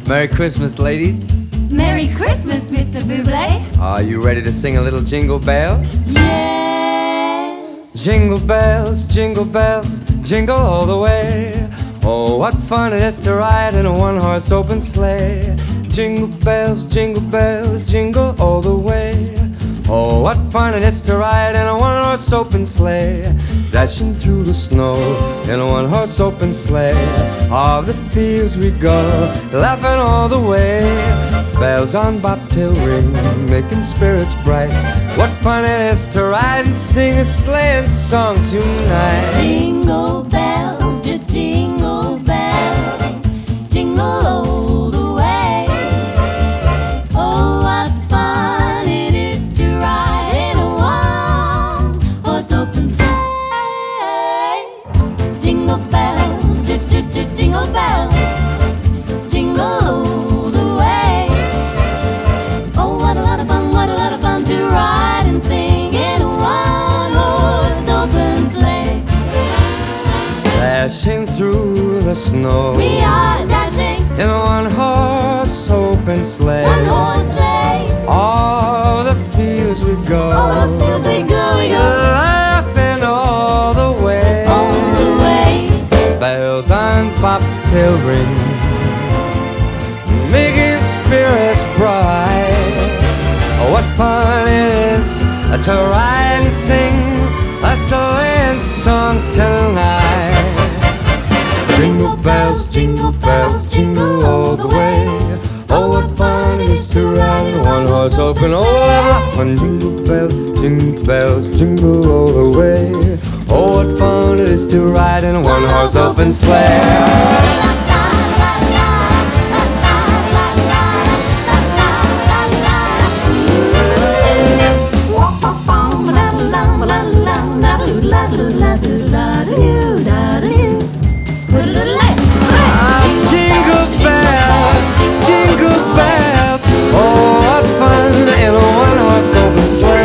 Merry Christmas, ladies. Merry Christmas, Mr. Bublé. Are you ready to sing a little Jingle Bells? Yes. Jingle bells, jingle all the way. Oh, what fun it is to ride in a one-horse open sleigh. Jingle bells, jingle all the way. Oh, what fun it is to ride in a one-horse open sleigh. Dashing through the snow in a one-horse open sleigh. All the fields we go, laughing all the way. Bells on bobtail ring, making spirits bright. What fun it is to ride and sing a sleighing song tonight. Jingle bells, just jingle bells, jingle all the way. Oh, what fun it is to ride in a one-horse open sleigh. Jingle bells, jingle bells, jingle all the way. Oh, what a lot of fun to ride and sing in a one-horse open sleigh. Dashing through the snow, We are dashing in a one-horse open sleigh. one-horse sleigh. All the fields we go, All the fields we go, laughing all the way. all the way. Bells on bobtail ring, making spirits bright. Oh, what fun it is to ride and sing a sleighing song tonight. Jingle bells, jingle all the way. Oh, what fun it is to ride in a one-horse open. Oh, what fun! Jingle bells, jingle all the way. Oh, what fun it is to ride in a one-horse open sleigh. Jingle bells, oh what fun in a one-horse open sleigh.